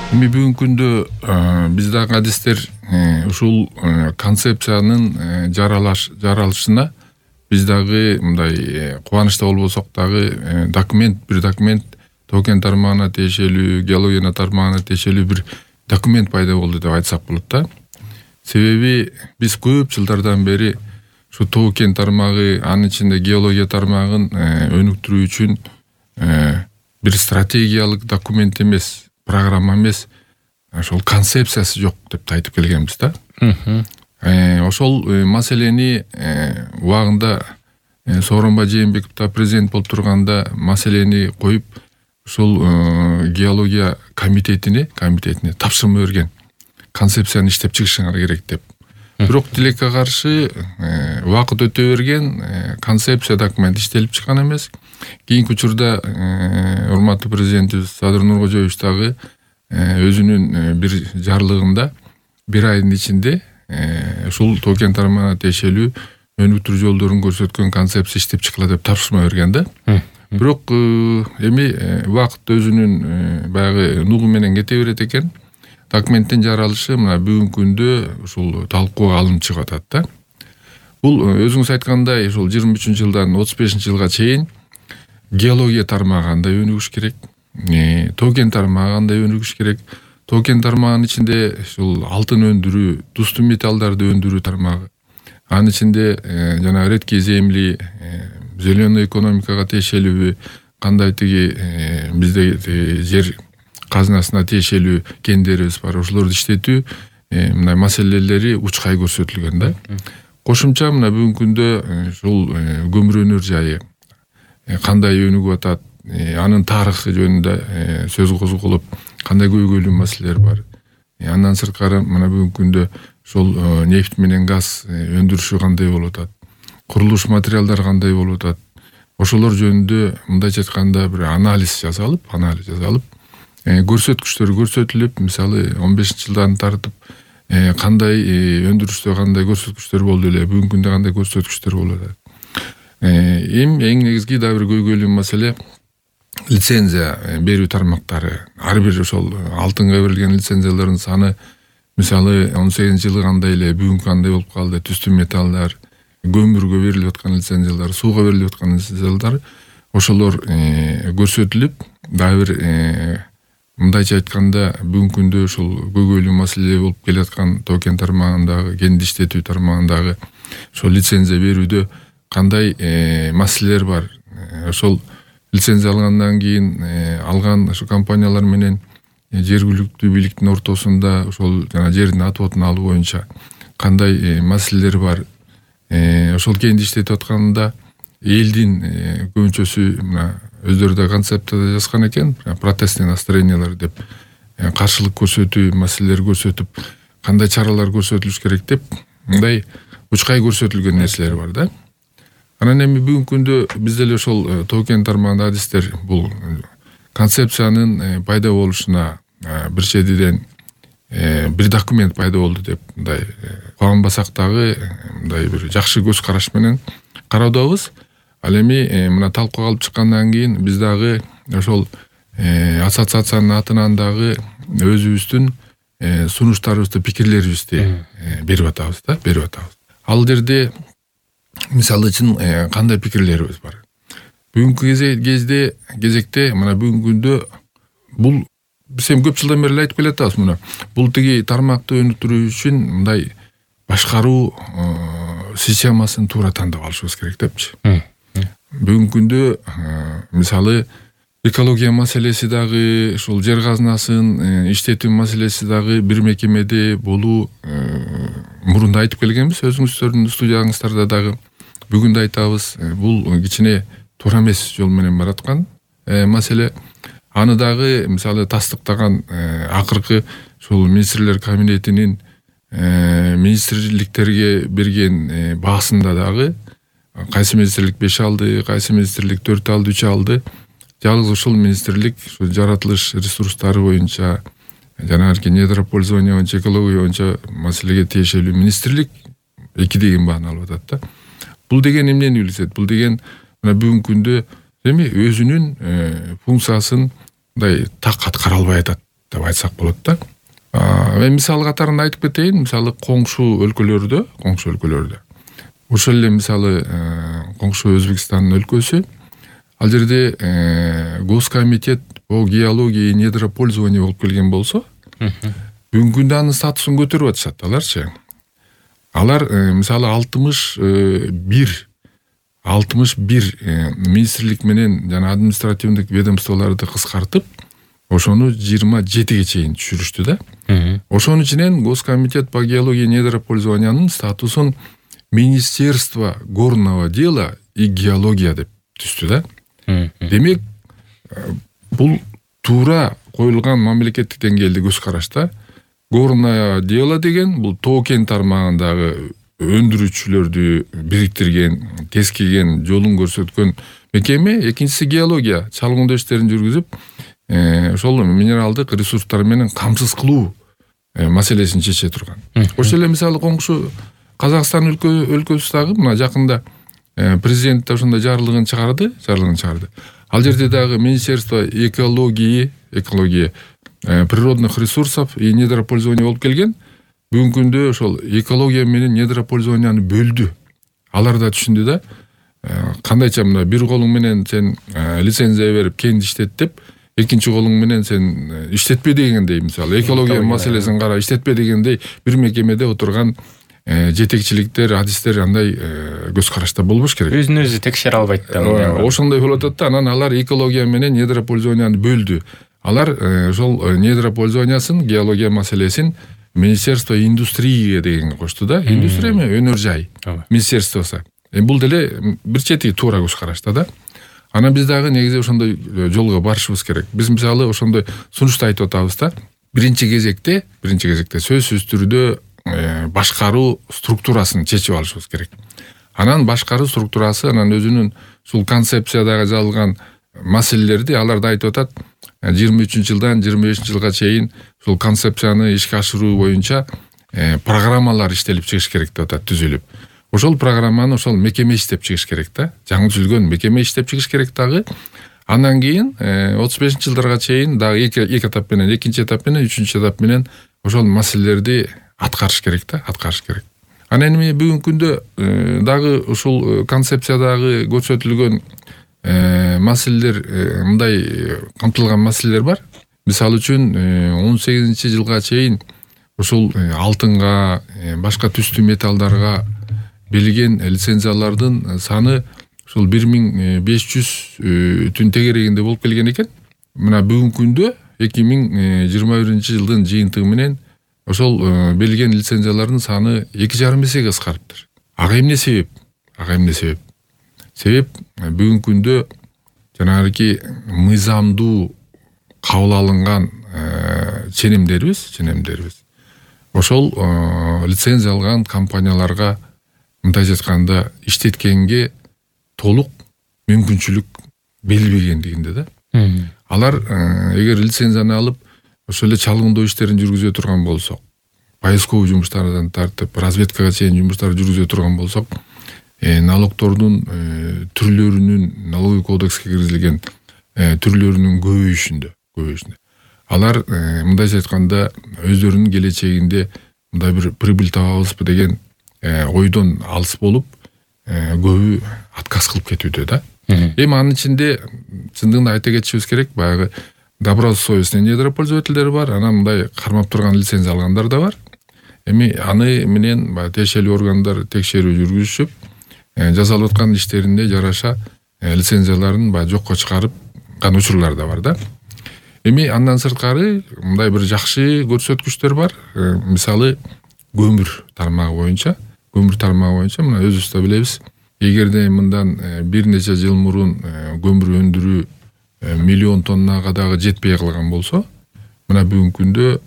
Бүгүнкү күндө биз дагы адистер ушул концепциянын жаралышына биз дагы мындай кубанычта болбосок дагы бир документ Тоо-Кен тармагына тиешелүү, геология тармагына тиешелүү бир документ пайда болду деп айтсак болот да. Себеби биз көп жылдардан бери ушу Тоо-Кен тармагы, анын ичинде геология тармагын өнүктүрүү үчүн бир стратегиялык документ эмес, программа эмес, ошол концепциясы жок деп айтып келгенбиз да. Ошол маселени убагында Сооронбай Жээнбеков да президент болуп турганда маселени коюп, ушул геология комитетине тапшырма берген. Концепцияны иштеп чыгышыңар керек деп. Бирок тилекке каршы убакыт өтө берген, концепция документ иштелип чыккан эмес. Кийинки учурда урматтуу президентибиз Садыр Нуркожоевич дагы өзүнүн бир жарлыгында бир айдын ичинде ушул Тоо-Кен тармагына тиешелүү өнүктүрүү жолдорун көрсөткөн концепция иштеп чыккыла деп тапшырма берген да. Бирок эми убакыт өзүнүн баягы нугу менен кете берет экен. Документтин жаралышы мына бүгүнкү күндө ушул талкууга алынып чыгып атат да. Бул өзүңүз айткандай ушул 23 жылдан 35 жылга чейин геология тармагы кандай өнүгүш керек, Тоо-Кен тармагы кандай өнүгүш керек. Тоо-Кен тармагынын ичинде ушул алтын өндүрүү, тустуу металлдарды өндүрүү тармагы. Анын ичинде жанагы редкие земли, зеленый экономикага тиешелүү, кандай бизде жер казынасына тиешелүү кендерибиз бар, ошолорду иштетүү мындай маселелери учкай көрсөтүлгөн да. Кошумча мына бүгүнкү күндө ушул көмүрөнөр жайы кандай өнүгүп атат, анын тарыхы жөнүндө сөз козголуп, кандай көйгөйлүү маселелер бар. Андан сырткары мына бүгүнкү күндө ошол нефть менен газ өндүрүшү кандай болуп атат, курулуш материалдары кандай болуп атат. Ошолор жөнүндө мындайча айтканда бир анализ жасалып, көрсөткүчтөр көрсөтүлүп, мисалы 15-жылдан тартып кандай өндүрүштө кандай көрсөткүчтөр болду эле, бүгүнкү күндө кандай көрсөткүчтөр болуп атат. Эң негизги да бир көйгөйлүү маселе лицензия берүү тармактары. Ар бир ошол алтынга берилген лицензиялардын саны мисалы 18-жылы кандай эле, бүгүнкү кандай болуп калды, түстүү металлдар, көмүргө берилип аткан лицензиялар, сууга берилип аткан лицензиялар, ошолор көрсөтүлүп, дагы бир мындайча айтканда бүгүнкү күндө ушул көйгөйлүү маселе болуп келаткан Тоо-Кен тармагындагы, кенди иштетүү тармагындагы ошол лицензия берүүдө кандай маселелер бар. Ошол лицензия алгандан кийин алган ошо компаниялар менен жергиликтүү бийликтин ортосунда ошол жана жердин отводун алуу боюнча кандай маселелер бар. Ошол кенди иштетип атканда элдин көбүнчөсү мына өздөрү да концепцияда жазган экен, протестный настроениялар деп каршылык көрсөтүү маселелер көрсөтүп, кандай чаралар көрсөтүлүш керек деп мындай учкай көрсөтүлгөн нерселер бар да. Анан эми бүгүнкү күндө биз деле ошол Тоо-Кен тармагында адистер бул концепциянын пайда болушуна бир чедиден бир документ пайда болду деп мындай кубанбасак дагы мындай бир жакшы көз караш менен кароодобуз. Ал эми мына талкууга алып чыккандан кийин биз дагы ошол ассоциациянын атынан дагы өзүбүздүн сунуштарыбызды, пикирлерибизди берип атабыз. Ал жерде мисалы үчүн кандай пикирлерибиз бар. Бүгүнкү кезекте мына бүгүнкү күндө бул биз эми көп жылдан бери айтып келатабыз мына. Бул тармакты өнүктүрүү үчүн мындай башкаруу системасын туура тандап алышыбыз керек депчи. Бүгүнкү күндө мисалы экология маселеси дагы, ушул жер казынасын иштетүү маселеси дагы бир мекемеде болуу мурунда айтып келгенбиз, өзүңүздөрдүн студияңыздарда дагы. Бүгүн да айтабыз, бул кичине туура эмес жол менен бараткан маселе. Аны дагы мисалы тастыктаган акыркы ушул министрлер кабинетинин министрликтерге берген баасында дагы кайсы министрлик 5 алды, кайсы министрлик 4 алды, 3 алды. Жалгыз ушул министрлик жаратылыш ресурстары боюнча, жанагы недропользование боюнча, экология боюнча маселеге тиешелүү министрлик 2 деген бааны алып атат да. Бул деген эмнени билдирет? Бул деген мына бүгүнкү күндө эми өзүнүн функциясын мындай так аткара албай атат деп айтсак болот да. Мен мисал катарында айтып кетейин. Мисалы коңшу өлкөлөрдө ошол эле мисалы коңшу Өзбекстандын өлкөсү, ал жерде Госкомитет по геологии и недропользованию болуп келген болсо, бүгүнкү күндө анын статусун көтөрүп атышат аларчы. Алар мисалы 61 министрлик менен жана административдик ведомстволорду кыскартып, ошону 27ге чейин түшүрүштү да. Ошонун ичинен Госкомитет по геологии и недропользованиянын статусун Министерство горного дела и геология деп түздү да. Демек, бул туура коюлган мамлекеттик деңгээлде көз карашта. Горное дело деген бул тоо кен тармагындагы өндүрүүчүлөрдү бириктирген, кескиген, жолун көрсөткөн мекеме. Экинчиси геология, чалгындоо иштерин жүргүзүп, ошол минералдык ресурстар менен камсыз кылуу маселесин чече турган. Ошол эле мисалы коңшу Казакстан өлкөсү дагы мына жакында президент да ошондой жарлыгын чыгарды. Ал жерде дагы Министерство экологии, природных ресурсов и недропользования болуп келген. Бүгүнкү күндө ошол экология менен недропользованияны бөлдү. Алар да түшүндү да. Кандайча мына бир колуң менен сен лицензия берип кенди иштет деп, экинчи колуң менен сен иштетпе дегендей, мисалы экология маселесин кара иштетпе дегендей бир мекемеде отурган жетекчиликтер, адистер андай көз карашта болбош керек. Өзүн өзү текшере албайт да. Ошондой болуп атат да. Анан алар экология менен недропользованияны бөлдү. Алар ошол недропользованиясын, геология маселесин Министерство индустрия дегенге кошту да. Индустрия эме өнөр жай министерствосу. Бул деле бир чети туура көз карашта да. Анан биз дагы негизи ошондой жолго барышыбыз керек. Биз мисалы ошондой сунушту айтып атабыз да. Биринчи кезекте сөзсүз түрдө башкаруу структурасын чечип алышыбыз керек. Анан башкаруу структурасы анан өзүнүн ушул концепциядагы жазылган маселелерди алар да айтып атат. 23-жылдан 25-жылга чейин ушул концепцияны ишке ашыруу боюнча программалар иштелип чыгыш керек деп атат, түзүлүп. Ошол программаны ошол мекеме иштеп чыгыш керек да. Жаңы түзүлгөн мекеме иштеп чыгыш керек дагы. Андан кийин 35-жылдарга чейин дагы эки этап менен, экинчи этап менен, үчүнчү этап менен ошол маселелерди аткарыш керек. Анан эми бүгүнкү күндө дагы ушул концепциядагы көрсөтүлгөн маселелер, мындай камтылган маселелер бар. Мисалы үчүн 18-жылга чейин ушул алтынга, башка түстүү металлдарга берилген лицензиялардын саны ушул 1500 тегерегинде болуп келген экен. Мына бүгүнкү күндө 2021-жылдын жыйынтыгы менен ошол берилген лицензиялардын саны 2,5 эсеге кыскарыптыр. Ага эмне себеп? Себеп бүгүнкү күндө жанагы мыйзамдуу кабыл алынган ченемдерибиз ошол лицензия алган компанияларга мындай айтканда иштеткенге толук мүмкүнчүлүк берилбегендигинде да. Алар эгер лицензияны алып ошол эле чалгындоо иштерин жүргүзө турган болсок, поисковый жумуштардан тартып разведкага чейин жумуштарды жүргүзө турган болсок, налогтордун түрлөрүнүн, налоговый кодекске киргизилген түрлөрүнүн көбөйүшүндө алар мындайча айтканда өздөрүнүн келечегинде мындай бир прибыль табабызбы деген ойдон алыс болуп көбү отказ кылып кетүүдө да. Эми анын ичинде чындыгында айта кетишибиз керек, баягы добросовестный недропользовательдер бар, анан мындай кармап турган лицензия алгандар да бар. Эми аны менен тиешелүү органдар текшерүү жүргүзүшүп, жасалып аткан иштерине жараша лицензияларын жокко чыгарыпкан учурлар да бар да. Эми андан сырткары мындай бир жакшы көрсөткүчтөр бар. Мисалы көмүр тармагы боюнча мына өзүбүз да билебиз. Эгерде мындан бир нече жыл мурун көмүр өндүрүү 1 миллион тоннага дагы жетпей калган болсо, мына бүгүнкү күндө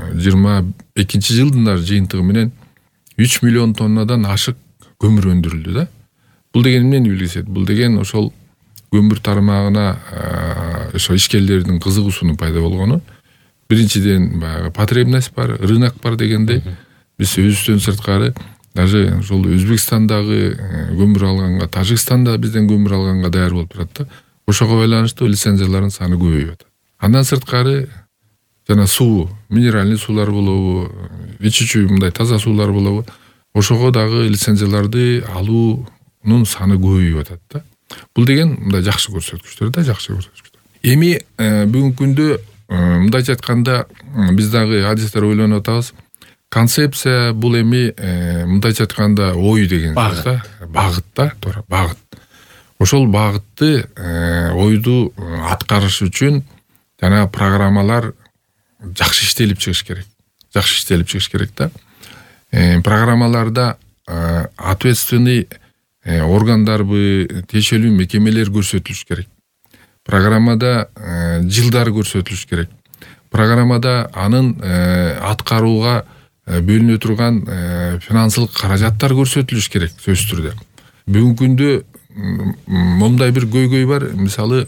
22-жылдын жыйынтыгы менен 3 миллион тоннадан ашык көмүр өндүрүлдү да. Бул деген эмнени билгизет? Бул деген ошол көмүр тармагына ошо ишкерлердин кызыгуусунун пайда болгону. Биринчиден баягы потребность бар, рынок бар дегенде, биз өзүбүздөн сырткары даже ошол Өзбекстандагы көмүр алганга, Тажикстанда бизден көмүр алганга даяр болуп турат да. Ошого байланыштуу лицензиялардын саны көбөйүп атат. Андан сырткары жана суу, минеральный суулар болобу, ичүүчү мындай таза суулар болобу, ошого дагы лицензияларды алуунун саны көбөйүп атат да. Бул деген мындай жакшы көрсөткүчтөр да, жакшы көрсөткүчтөр. Эми бүгүнкү күндө мындайча айтканда биз дагы адистер ойлонуп атабыз. Концепция бул эми мындайча айтканда ой деген сөз да, багыт да, туура багыт. Ошол багытты ойду аткарыш үчүн жана программалар жакшы иштелип чыгыш керек. Жакшы иштелип чыгыш керек да. Программаларда ответственный органдарбы, тиешелүү мекемелер көрсөтүлүш керек. Программада жылдар көрсөтүлүш керек. Программада анын аткарууга бөлүнө турган финансылык каражаттар көрсөтүлүш керек сөзсүз түрдө. Бүгүнкү күндө момундай бир көйгөй бар. Мисалы,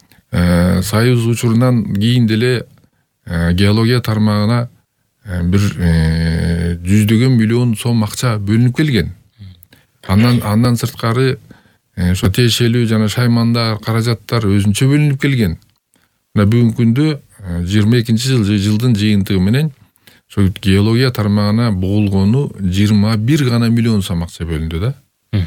Союз учурунан кийин деле геология тармагына бир 100 миллион сом акча бөлүнүп келген. Андан сырткары ошо тиешелүү жана шайманда каражаттар өзүнчө бөлүнүп келген. Мына бүгүнкү күндө 22-жылдын жыйынтыгы менен ошо геология тармагына болгону 21 гана миллион сом акча бөлүндү да.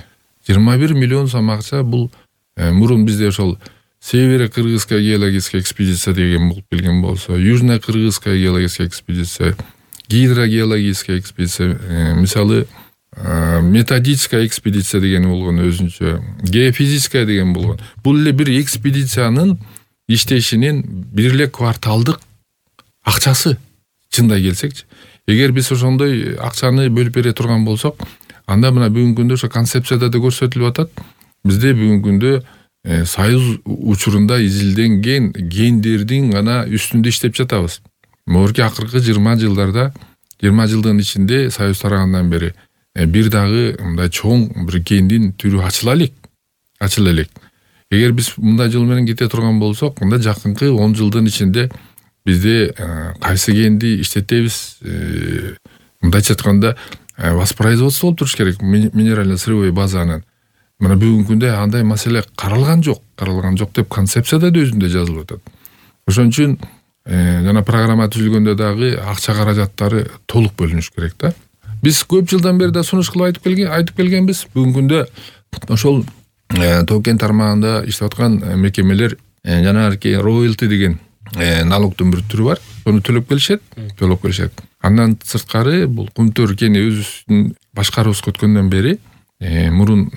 21 миллион сом акча бул мурун бизде ошол Северо-Кыргызская геологическая экспедиция деген болуп келген болсо, Южно-Кыргызская геологическая экспедиция, гидрогеологическая экспедиция, мисалы методическая экспедиция деген болгон өзүнчө, геофизическая деген болгон. Бул эле бир экспедициянын иштешинин бир эле кварталдык акчасы чындай келсекчи. Эгер биз ошондой акчаны бөлүп бере турган болсок, анда мына бүгүнкү күндө ошо концепцияда да көрсөтүлүп атат. Бизде бүгүнкү күндө Союз учурунда изилденген гендердин гана үстүндө иштеп жатабыз. Могорки акыркы 20 жылдарда, 20 жылдын ичинде Союз тарагандан бери бир дагы мындай чоң бир гендин түрү ачыла элек. Эгер биз мындай жол менен кете турган болсок, мында жакынкы 10 жылдын ичинде бизде кайсы генди иштетебиз, мындайча айтканда воспроизводство болуп туруш керек минерально-сырьевой базанын. Мына бүгүнкү күндө андай маселе каралган жок деп концепцияда да өзүндө жазылып атат. Ошон үчүн жана программа түзүлгөндө дагы акча каражаттары толук бөлүнүш керек да. Биз көп жылдан бери да сунуш кылып айтып келгенбиз. Бүгүнкү күндө ошол Тоо-Кен тармагында иштеп аткан мекемелер жанагы роялти деген налогдун бир түрү бар. Сону төлөп келишет. Андан сырткары бул Кумтөр кени өзүбүздүн башкарыбызга өткөндөн бери мурун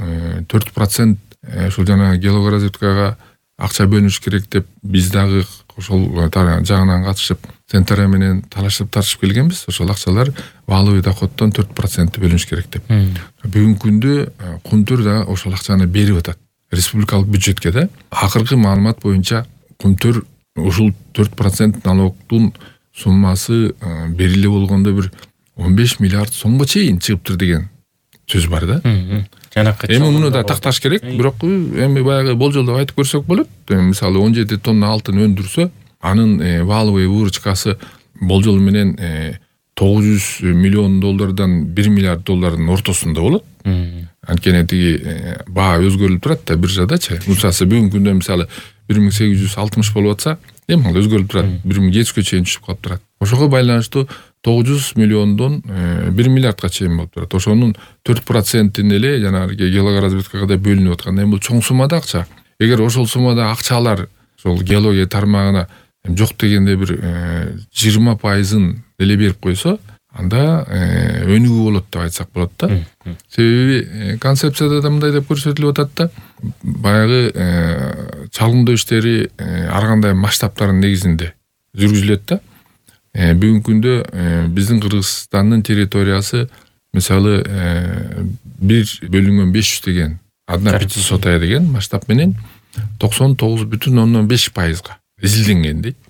4% ошол жана геологоразведкага акча бөлүнүш керек деп биз дагы ошол жагынан катышып Центра менен талашып тартышып келгенбиз. Ошол акчалар валовый доходдон 4% бөлүнүш керек деп. Бүгүнкү күндө Кумтөр да ошол акчаны берип атат республикалык бюджетке да. Акыркы маалымат боюнча Кумтөр ушул 4% налогдун суммасы бериле болгондо бир 15 миллиард сомго чейин чыгыптыр деген сөз бар да. Эми муну да такташ керек, бирок эми баягы болжолдоп айтып көрсөк болот. Мисалы 17 тонна алтын өндүрсө, анын валовый выручкасы болжол менен 900 миллион доллардан 1 миллиард доллардын ортосунда болот. Анткени тиги баа өзгөрүлүп турат да биржадачы. Мусасы бүгүнкү күндө мисалы 1860 болуп атса, эми ал өзгөрүлүп турат. 1700-кө чейин түшүп калып турат. Ошого байланыштуу 900 миллиондон 1 миллиардка чейин болуп турат. Ошонун 4%-ин эле жанагы геологоразведкага да бөлүнүп аткан. Эми бул чоң суммада акча. Эгер ошол суммада акчалар ошол геология тармагына жок дегенде бир 20%-ын эле берип койсо, анда өнүгүү болот деп айтсак болот да. Себеби концепцияда да мындай деп көрсөтүлүп атат да. Баягы чалгындоо иштери ар кандай масштабтардын негизинде жүргүзүлөт да. Бүгүнкү күндө биздин Кыргызстандын территориясы мисалы 1/500 деген 1/500 деген масштаб менен 99,5%га изилденген дейт.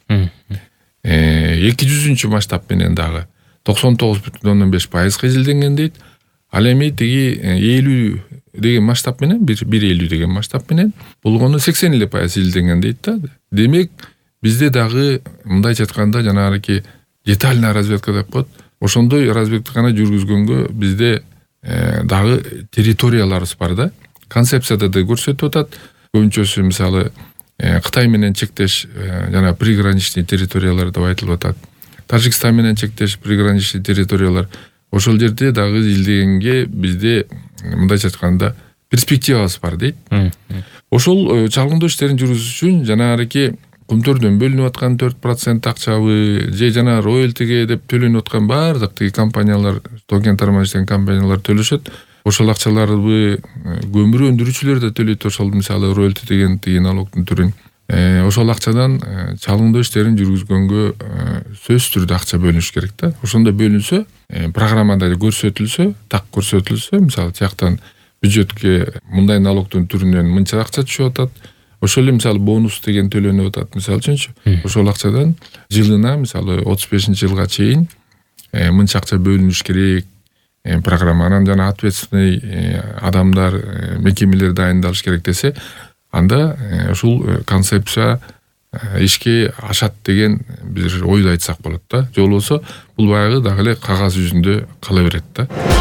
200 масштаб менен дагы 99,5%га изилденген дейт. Ал эми тиги 50 деген масштаб менен 1,50 деген масштаб менен болгону 80% изилденген дейт да. Демек бизде дагы мындайча айтканда жанагы детальный разведка деп коет. Ошондой разведканы жүргүзгөнгө бизде дагы территорияларыбыз бар да. Концепцияда да көрсөтүп атат. Көбүнчөсү мисалы Кытай менен чектеш жана приграничный территориялар деп айтылып атат. Тажикстан менен чектеш приграничный территориялар. Ошол жерде дагы изилдегенге бизде мындайча айтканда перспективабыз бар дейт. Ошол чалгындоо иштерин жүргүзүш үчүн жанагы Кумтөрдөн бөлүнүп аткан 4% акчабы же жана роялтиге деп төлөнүп аткан баардык тиги компаниялар, токен тармаш деген компаниялар төлөшөт. Ошол акчаларды көмүр өндүрүүчүлөр да төлөйт. Ошол мисалы роялти деген тиги налогдун түрүн. Ошол акчадан чалгындоо иштерин жүргүзгөнгө сөзсүз түрдө акча бөлүнүш керек да. Ошондо бөлүнсө, программада көрсөтүлсө, так көрсөтүлсө, мисалы тияктан бюджетке мындай налогдун түрүнөн мынча акча түшүп атат. Ошол эле мисалы бонус деген төлөнүп атат мисалы үчүнчү. Ошол акчадан жылына мисалы 35-жылга чейин мынча акча бөлүнүш керек. Программанан жана ответственный адамдар, мекемелер дайындалыш керек десе, анда ушул концепция ишке ашат деген бир ойду айтсак болот да. Же болбосо бул баягы дагы эле кагаз жүзүндө кала берет да.